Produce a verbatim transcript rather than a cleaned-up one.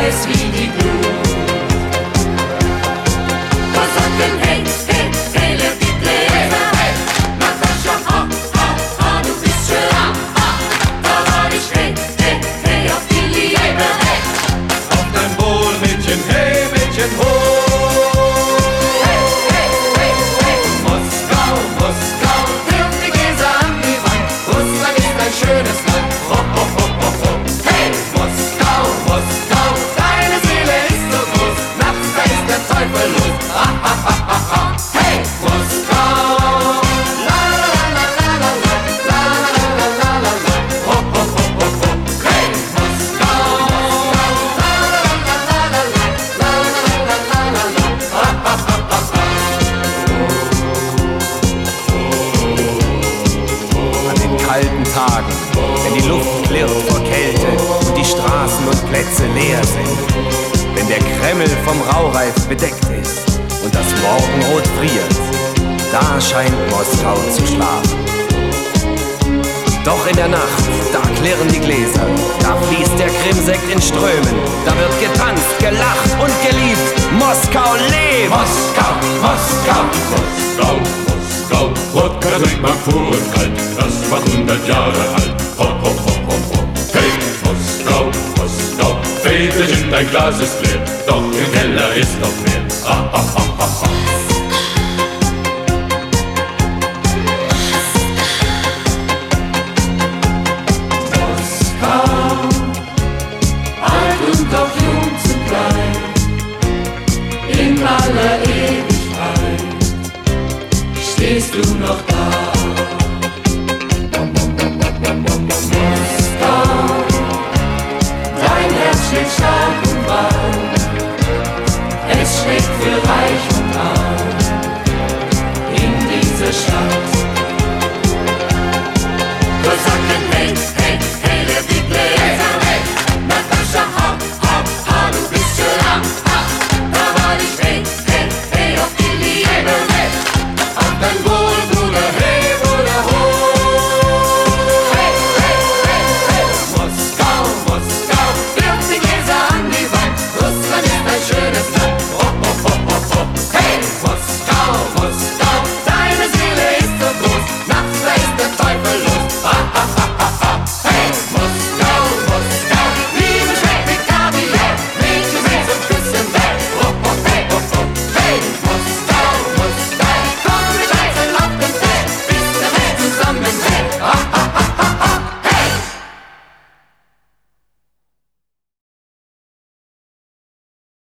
heiß wie die Glut. Kosaken, hey, hey, hey, lebt die Gläser. Hey, Natascha, ha, ha, ha, du bist schön. Ha, ha, da war ich, hey, hey, hey, auf die Liebe. Hey, auf dein Wohl, Mädchen, hey, Mädchen, ho. hey, hey, hey, hey. Moskau, Moskau, Wirf die Gläser an die Wand. Russland ist ein schönes Land. Ho, ho, ho, ho, ho. Hey, Moskau, Moskau, deine Seele ist so groß. Nachts, da ist der Teufel los. Ha, ha, ha, ha, ha. Hey, Moskau. la, la, la, la, la, la, la, la, la, la, la, la. Ho, ho, ho, ho, ho. Hey, Moskau. la, la, la, la, la, la, la, la, la, la, la. Ha, ha, ha, ha, ha. An den kalten Tagen, wenn die Luft klirrt vor Kälte und die Straßen und Plätze leer sind, wenn der Kreml vom Raureif bedeckt ist und das Morgenrot friert, da scheint Moskau zu schlafen. Doch in der Nacht, da klirren die Gläser, da fließt der Krimsekt in Strömen, da wird getanzt, gelacht und geliebt. Moskau lebt! Moskau, Moskau, Moskau, Moskau. Wodka trinkt man pur und kalt, das war hundert Jahre alt. Ho, ho, ho, ho, ho. Hey, Moskau, Moskau, Väterchen, dein Glas ist leer, doch im Keller ist noch mehr. Ah, ah, ah, ah, ah. Moskau, alt und doch jung zugleich, in aller Ewigkeit stehst du noch da. Moskau, dein Herz schlägt stark und warm, es schlägt für Reich und Arm in dieser Stadt. Kosaken, hey,